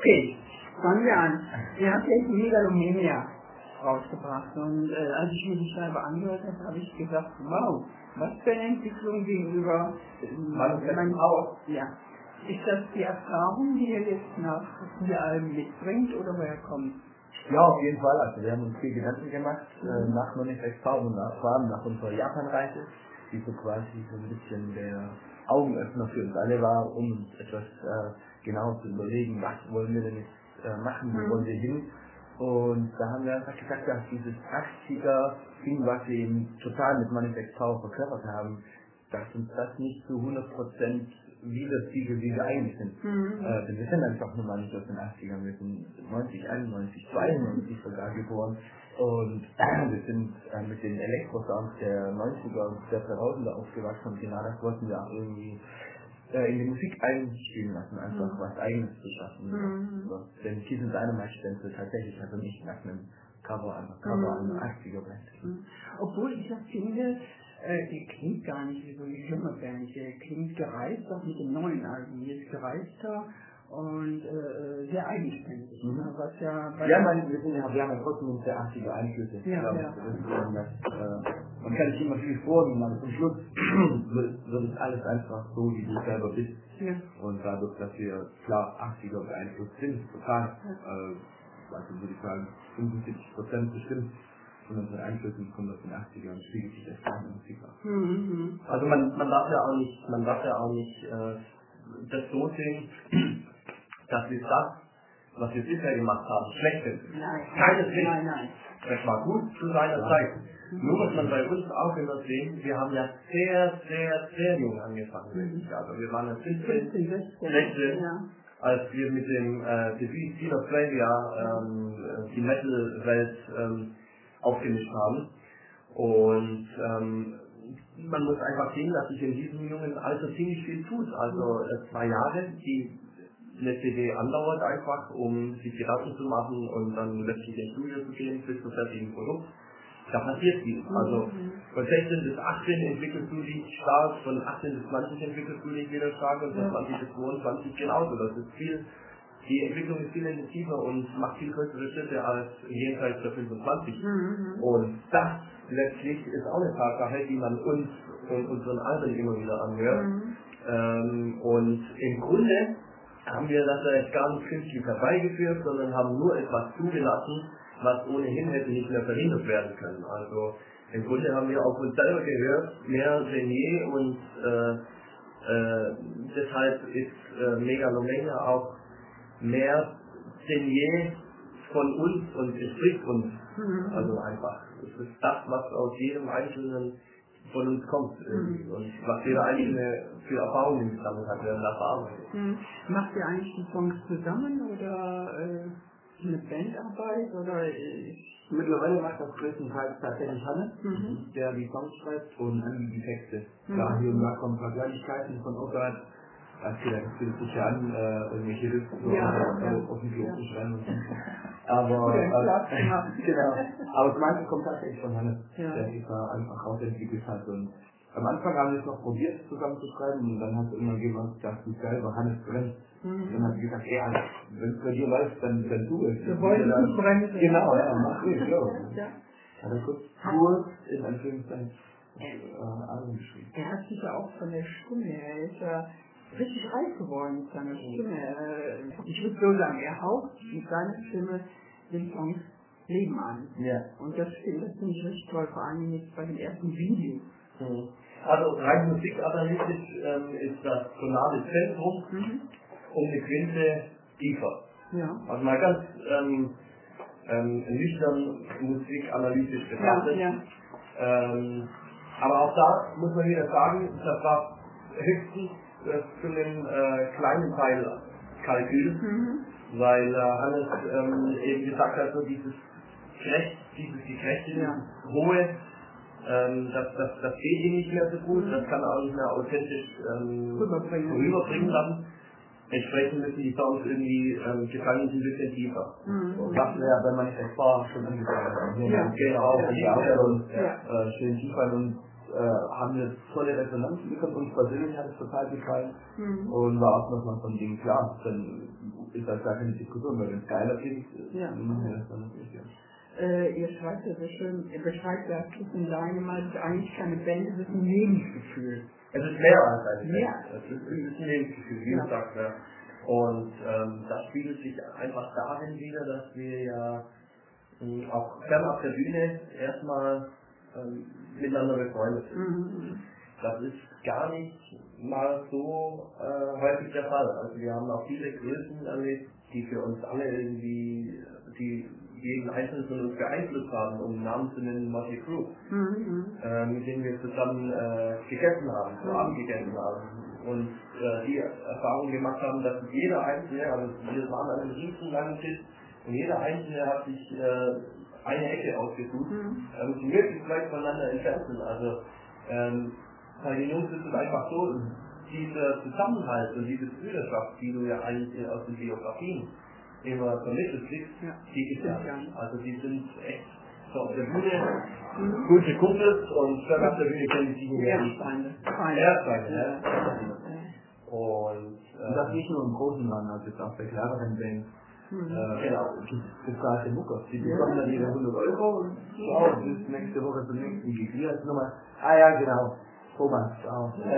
Okay, fangen wir an. Ihr habt jetzt Megalomania rausgebracht und als ich mir die Scheibe angehört habe, habe ich gesagt, wow, was für eine Entwicklung gegenüber ja. Ist das die Erfahrung, die ihr jetzt nach 4 Alben mitbringt oder woher kommt? Ja, auf jeden Fall. Also wir haben uns viel Gedanken gemacht nach Manifest und nach unserer Japan-Reise, die so quasi so ein bisschen der Augenöffner für uns alle war, um uns etwas genau zu überlegen, was wollen wir denn jetzt machen, wo wollen wir hin. Und da haben wir einfach gesagt, dass dieses 80er-Ding, was wir eben total mit Manifest Power verkörpert haben, dass uns das nicht zu 100% widerspiegelt, wie wir eigentlich sind. Denn wir sind einfach nun mal nicht aus den 80ern, wir sind 90, 91, 92 sogar geboren. Und wir sind mit den Elektrosounds der 90er und der 2000er aufgewachsen und genau das wollten wir auch irgendwie in die Musik einspielen lassen, einfach was Eigenes zu schaffen. So. Denn Kiss and Dynamite stellt tatsächlich also nicht nach einem Cover an, einer 80er-Band. Obwohl ich das finde, die klingt gar nicht wie so eine junge Band, die klingt gereifter mit dem neuen Album, die ist gereifter und sehr eigenständig. Was wir haben ja trotzdem uns der 80er Einflüsse. Man kann nicht immer viel vornehmen, aber zum Schluss wird es alles einfach so, wie du selber bist. Ja. Und dadurch, dass wir klar 80er beeinflusst sind, total, also würde ich sagen 75% bestimmt von unseren Einflüssen kommt aus den 80ern und spiegelt sich das in der Musik ab. Also man darf ja auch nicht das so sehen, dass wir das, was wir bisher gemacht haben, schlecht sind. Keineswegs. Nein. Das war gut zu seiner Zeit. Nur muss man bei uns auch immer sehen, wir haben ja sehr, sehr, sehr jung angefangen. Also wir waren ja 15, 16, als wir mit dem Debüt Seal of Flavia die Metal-Welt aufgemischt haben. Und man muss einfach sehen, dass sich in diesem jungen Alter ziemlich viel tut. Also 2 Jahre, die eine CD andauert einfach, um sich Gedanken zu machen und dann letztlich ins Studio zu gehen bis zum fertigen Produkt. Da passiert viel. Also von 16 bis 18 entwickelst du dich stark, von 18 bis 20 entwickelst du dich wieder stark und von 20 bis 22 genauso. Das ist viel. Die Entwicklung ist viel intensiver und macht viel größere Schritte als jenseits der 25. Und das letztlich ist auch eine Tatsache, die man uns und unseren Alben immer wieder anhört. Und im Grunde haben wir das ja jetzt gar nicht künstlich herbeigeführt, sondern haben nur etwas zugelassen, was ohnehin hätte nicht mehr verhindert werden können. Also im Grunde haben wir auf uns selber gehört, mehr denn je, und deshalb ist Megalomania auch mehr denn je von uns und entspricht uns. Also einfach. Es ist das, was aus jedem Einzelnen von uns kommt und was jeder Einzelne für Erfahrungen gesammelt hat während der Verarbeitung. Macht ihr eigentlich die Songs zusammen oder eine Bandarbeit oder? Mittlerweile macht das größtenteils tatsächlich Hannes, der die Songs schreibt und die Texte. Da hier und da kommen ein paar Kleinigkeiten von außerhalb. Das fühlt sich ja an, irgendwelche Rissen auf den Klo zu schreiben und so. Aber genau. Aber das meiste kommt tatsächlich von Hannes, der sich da einfach rausentwickelt hat. Und am Anfang haben wir es noch probiert zusammen zu schreiben und dann hat es irgendwann gesagt, dass du selber Hannes brennst. Dann hat sie gesagt, wenn es bei dir läuft, dann tu es. Wir wollen nicht brennen. Genau, mach es, so. Hat er kurz in Anführungszeichen Album geschrieben. Er hat sich ja auch von der Stimme her, ist ja richtig reif geworden mit seiner Stimme. Ich würde so sagen, er haucht mit seiner Stimme den Songs Leben an. Ja. Und das finde ich richtig toll, vor allem jetzt bei dem ersten Video. Also rein musikanalytisch ist das tonale Zentrum um eine Quinte tiefer. Ja. Also mal ganz nüchtern musikanalytisch betrachtet. Aber auch da muss man wieder sagen, das war höchstens zu einem kleinen Teil Kalkül, weil Hannes eben gesagt hat, so dieses Gekrächtige, Hohe, das geht ihm nicht mehr so gut, das kann er auch nicht mehr authentisch rüberbringen lassen. Entsprechend müssen die Songs irgendwie gefallen ein bisschen tiefer. Und das wäre, wenn man nicht war, schon angefangen. Genau, schön tiefer und haben wir tolle Resonanz bekommen. Uns persönlich hat es total gefallen und war auch nochmal von dem klar. Dann ist das gar keine Diskussion, weil wenn es geiler klingt, machen wir das dann natürlich. Ihr schreibt ja so schön, ihr beschreibt ja Kiss and Dynamite, ist eigentlich keine Band, es ist ein Lebensgefühl. Es ist mehr als eine Band. Es ist ein Lebensgefühl, wie gesagt. Ja. Und das spiegelt sich einfach darin wieder, dass wir ja auch fernab der Bühne erstmal miteinander befreundet sind. Das ist gar nicht mal so häufig der Fall. Also wir haben auch viele Größen erlebt, die für uns alle irgendwie, die jeden Einzelnen von uns beeinflusst haben, um Namen zu nennen, Motley Crue, mit denen wir zusammen gegessen haben, zu Abend gegessen haben. Und die Erfahrung gemacht haben, dass jeder Einzelne, also wir waren an einem riesen langen Tisch, und jeder Einzelne hat sich eine Ecke ausgesucht, die möglichst weit voneinander entfernt sind. Also bei den Jungs ist es einfach so, dieser Zusammenhalt und diese Brüderschaft, die du ja eigentlich aus den Biografien immer vermittelt kriegst, die gibt es ja nicht. Also die sind echt so auf der Bühne gute Kumpels und dann auf der Bühne kennen die sich Erzfeinde. Und das nicht nur im großen Land, also jetzt auch bei kleineren Bands. Genau, bezahlte Mucker. Die bekommen dann ihre 100 Euro und ciao, bis nächste Woche zum nächsten Gig. Hier ist nochmal, genau, Thomas, ciao. Das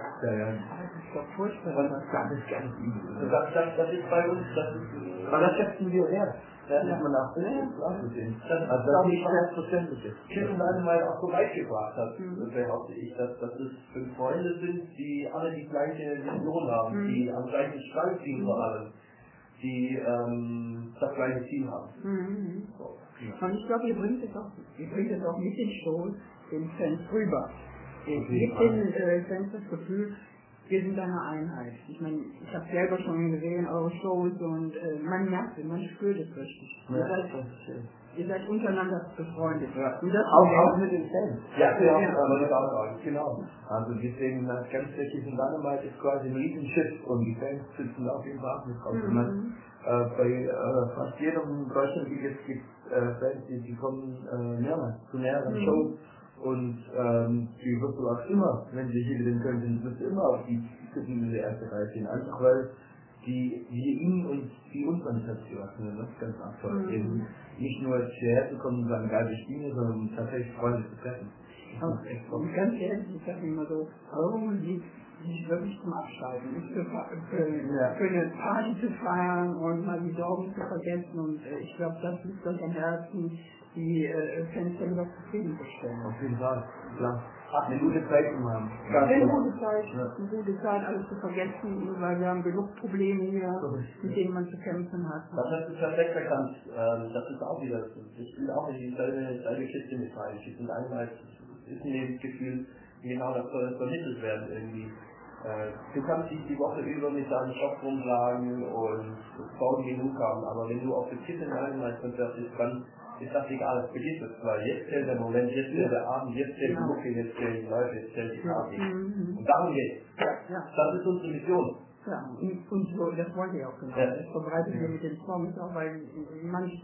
ist doch furchtbar. Und das ist ganz übel. Das ist bei uns, aber das schätzen wir wert. Das muss man auch sehen. Also das ist nicht selbstverständlich. Kiss and Dynamite auch so weit gebracht hat, behaupte ich, dass das 5 Freunde sind, die alle die gleiche Vision haben, die am gleichen Strang ziehen vor allem, die das gleiche Ziel haben. So. Und ich glaube, ihr bringt es auch mit den Shows den Fans rüber. Ihr gebt den Fans das Gefühl, wir sind eine Einheit. Ich meine, ich habe selber schon gesehen, eure Shows, und man merkt es, man spürt es richtig. Ihr seid untereinander befreundet. Ja. Und das auch mit den Fans. Aber das auch sagen. Genau. Also deswegen, das ganz Kiss and Dynamite ist quasi ein Riesenschiff und die Fans sitzen auf jeden Fall mit drauf. Bei fast jedem Deutschland gibt es Fans, die kommen mehrmals zu mehreren Shows. Und die wirst du auch immer, wenn sie hier gewinnen könnten, wirst du immer auf die diese erste Reihe gehen. Einfach weil wir ihnen und die uns an die Herz gelassen haben. Das ist ganz toll. Eben nicht nur hierher zu kommen und sagen, geil, wir spielen, sondern tatsächlich Freunde zu treffen. Und ganz ehrlich, ich sage immer so, Musik ist wirklich zum Abschalten. Ist für eine Party zu feiern und mal die Sorgen zu vergessen. Und ich glaube, das liegt euch am Herzen, die Fans darüber zufriedenzustellen. Auf jeden Fall, klar. Eine gute Zeit zu haben. Eine gute Zeit, alles zu vergessen, weil wir haben genug Probleme hier, mit denen man zu kämpfen hat. Das hast du perfekt erkannt. Das ist auch wieder, ich will auch in dieselbe Kiste mit rein. Ich bin einmal, ist ein Lebensgefühl, genau das soll vermittelt werden irgendwie. Du kannst dich die Woche über mit deinem Shop rumschlagen und Frauen genug haben, aber wenn du auf der Kiss and Dynamite Konzert bist, dann ist das egal, vergiss es, weil jetzt zählt der Moment, jetzt zählt der Abend, jetzt zählt die Mucke, jetzt zählen die Leute, jetzt zählt die Party. Und darum geht's. Das ist unsere Mission. Ja, und so, das wollte ich auch genau. Das verbreitet wir mit den Songs auch, weil manche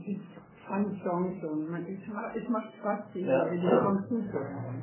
Fun-Songs und es macht Spaß, die Songs zuzuhören.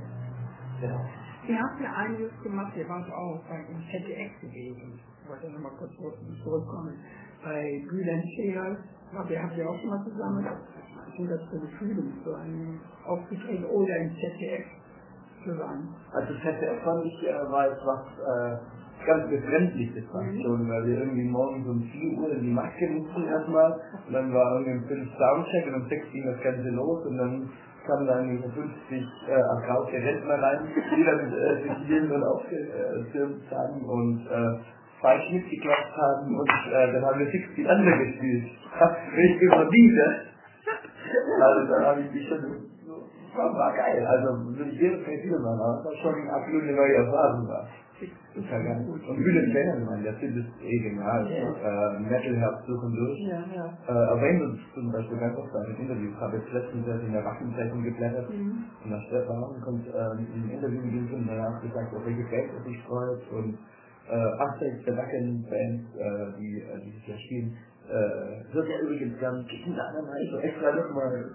Ihr habt ja einiges gemacht, ihr wart auch im ZDF gewesen. Ich wollte nochmal kurz zurückkommen. Bei Bülent Scheer, ihr habt ja auch schon mal zusammen. Was sind das für Gefühle, so einen Auftritt oder im ZDF zu sein? Also ZDF fand ich, war etwas ganz befremdliches schon, weil wir irgendwie morgens um 4 Uhr in die Maske mussten erstmal und dann war irgendwie um 5 Soundcheck und um 6 ging das Ganze los und dann kamen dann irgendwie 50 erkraute Rentner rein, die dann sich jeden dann aufgestürmt haben und falsch mitgeklappt haben und dann haben wir 60 andere gespielt. Ich über diese. Also dann habe ich mich schon, war geil, also würde ich jederzeit wieder machen, aber das war schon eine absolute neue Erfahrung. Das war ganz gut. Und Bülent Scheer, der Typ ist genial. Metal-Herz durch und durch. Erwähnt uns zum Beispiel ganz oft in Interviews. Ich habe jetzt letztens in der Waffenzeitung geblättert und nach Stefan kommt ein Interview mit ihm und danach gesagt, auf welche Band er sich freut und 80 der Wacken-Bands, die dieses Jahr spielen, hört er übrigens gern gegen die anderen so extra nochmal.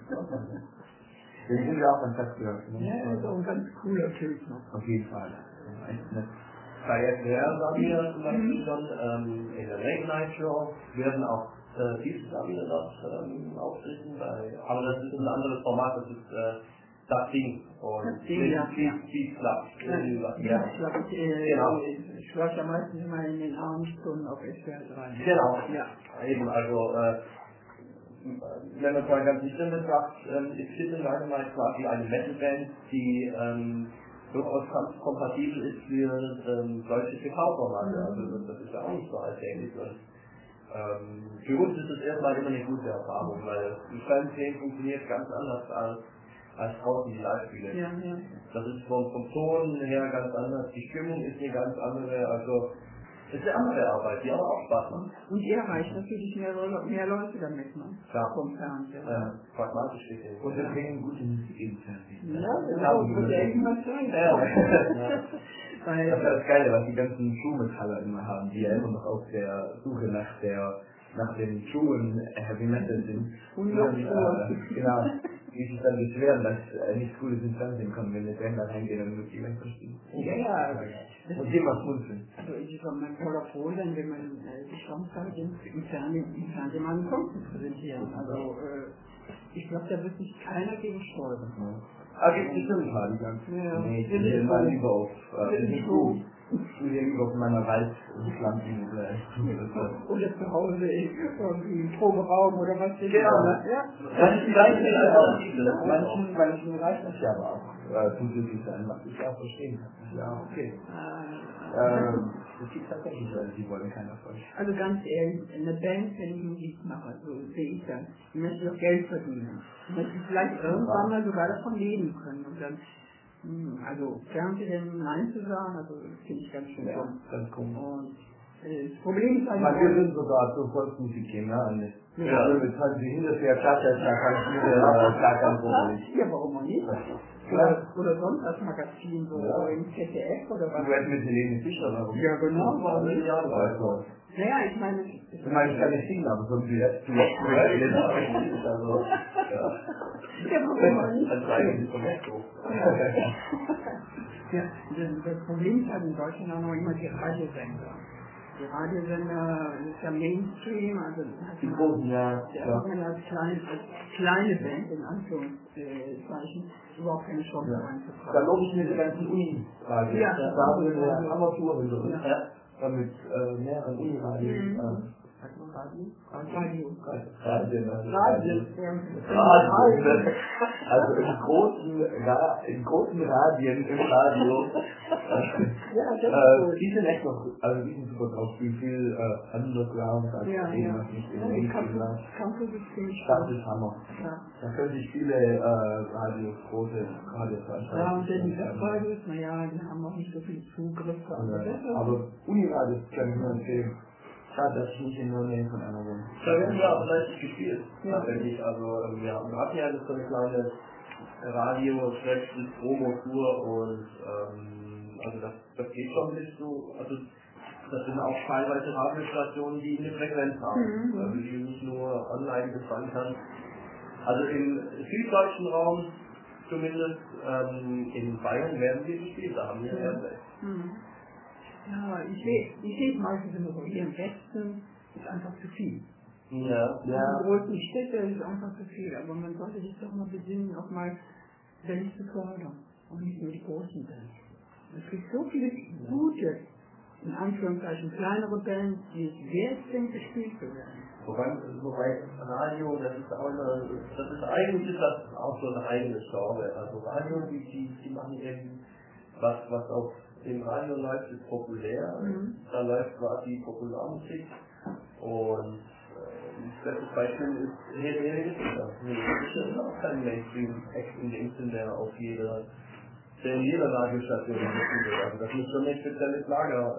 Den sind wir auch an Tag gehört. Ja, er ist auch ein ganz cooler Typ noch. Auf jeden Fall. Echt nett. bei SWR sagen wir zum Beispiel dann, in der Late Night Show werden auch dieses Jahr wieder dort auftreten, aber das ist ein anderes Format, das ist das Ding und Beat Club. Genau. Ich war ja meistens immer in den Abendstunden auf SWR 3. Genau, ja. Eben, also wenn man es mal ganz nüchtern betrachtet, ist Hidden Dynamite quasi eine Metalband, die durchaus kompatibel ist für solche TV-Formate. Also das ist ja auch nicht so alltäglich. Für uns ist es erstmal immer eine gute Erfahrung, weil im Fernsehen funktioniert ganz anders als draußen die Live-Spiele. Ja, ja. Das ist vom Ton her ganz anders, die Stimmung ist eine ganz andere, also es ist eine andere Arbeit, die aber auch Spaß macht. Und ihr erreicht natürlich mehr Leute damit, ne? Klar. Vom Fernsehen. Pragmatisch gesehen. Und wir bringen gute Musik im Fernsehen. Ja, genau, muss ja irgendwas sein. Das ist das Geile, was die ganzen Schuhmetaller immer haben, die ja immer noch auf der Suche nach den Schuhen Heavy Metal sind. Und noch genau, die sich dann beschweren, dass nichts Cooles ins Fernsehen kommt, wenn die Band da reingehen und nur die Band verstehen. Ja. Und die mal schmunzeln. Also ich war mal voll froh sein, wenn man die Chance hat, im Fernsehen mal einen Song zu präsentieren. Also ich glaube, da wird sich keiner gegen sträuben. Gibt es bestimmt mal die ganzen. Ja. Nee, ich bin mal lieber auf lieber auf meiner Wald- und Pflanzeninsel. Oder zu Hause irgendwie im Proberaum oder was. Genau. Ja. Manchen reicht das ja aber auch. Zum Glücklich sein, was ich auch verstehen kann. Ja, okay. Das gibt tatsächlich Leute, die wollen keinen Erfolg. Also ganz ehrlich, eine Band, wenn ich Musik mache, so sehe ich das, die möchte auch Geld verdienen. Die möchte vielleicht irgendwann mal sogar davon leben können. Und dann, also Fernsehen Nein zu sagen, also das finde ich ganz schön dumm. Ganz komisch. Und das Problem ist halt... Wir sind sogar zur Volksmusik gehen, ne? Ja, also mit 20 hinterher klackert, ja, warum auch nicht? Oder sonst als Magazin, so im ZDF oder was? Du hättest mit Helene Fischer, oder? Ja, genau. Warum nicht? Naja, ich meine... Ich meine, ich kann nicht singen, aber so wie jetzt, also, ja, warum auch nicht? Ja, das Problem ist halt in Deutschland auch noch immer die Radiosender. Die Radiosender ist ja Mainstream, also die großen, ja. Da hat man als kleine Band, in Anführungszeichen, überhaupt keine Chance reinzukommen. Da lobe ich mir die ganzen Uni-Radio. Ja, da haben wir eine Hammertour mit uns. Ja. Mit mehreren Uni-Radios. Radio. Also in großen Radien im Radio. Die sind echt noch, also die sind super drauf, wie viel Underground, was nicht in den Campus ist ziemlich das ist Hammer. Ja. Da können sich viele Radios, große Radios anschauen. Ja, und die Webradios, naja, die haben auch nicht so viel Zugriff. Aber Uniradios kann ich nur empfehlen. Schade, dass ich nicht in der Nähe von einer wohne. Da werden wir aber leicht gespielt, tatsächlich. Also wir hatten ja so eine kleine Radio-Promo-Tour und also das geht schon bis zu, also das sind auch teilweise Radiostationen, die eine Frequenz haben, also die nicht nur online bezahlen kann. Also im süddeutschen Raum zumindest, in Bayern werden wir gespielt, da haben wir Airplay. Ja, ich sehe es meistens immer so, hier im Westen ist einfach zu viel. Ja. In den großen Städten ist einfach zu viel, aber man sollte sich doch mal besinnen, auch mal Bands zu fördern und nicht nur die großen Bands. Es gibt so viele gute, in Anführungszeichen kleinere Bands, die es wert sind, gespielt zu werden. Wobei Radio, das ist eigentlich auch so ein eigenes Genre. Also Radio, die machen irgendwie was auf dem Radio läuft, ist populär. Da läuft quasi Popularmusik. Und das beste Beispiel ist Helene Fischer. Helene Fischer ist auch kein Mainstream-Act in dem Sinn, der in jeder Radiostation gespielt wird. Also das muss schon ein spezielles Lager.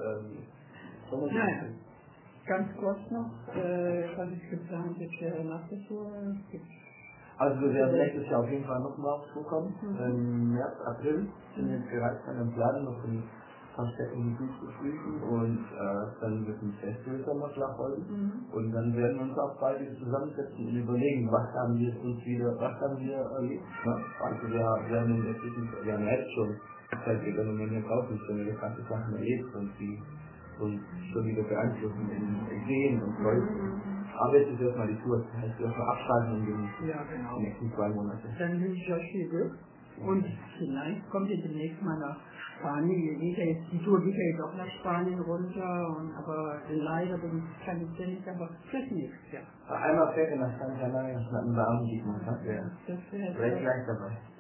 Ganz kurz noch, was ist geplant jetzt nach der Tour? Also wir werden nächstes Jahr auf jeden Fall nochmal vorkommen. Im März, April sind wir jetzt bereits an einem Plan, noch in paar Städten zu fliegen und dann wird ein Festival Sommerschlag folgen. Und dann werden wir uns auch beide zusammensetzen und überlegen, was haben wir erlebt. Ne? Also wir haben jetzt schon Das heißt, wenn man hier draußen schon interessante Sachen erlebt und die uns schon wieder beeinflussen in Ideen und Leuten. Aber jetzt ist erstmal die Tour, das heißt erstmal abschalten in den nächsten 2 Monate. Dann wünsche ich euch viel Glück und vielleicht kommt ihr demnächst mal nach Spanien. Die Tour geht ja jetzt auch nach Spanien runter, aber leider kann ich ja nicht, aber fürs nächste Jahr. Einmal fährt ihr nach San Canaria, nach einem Abend, das wäre gleich dabei.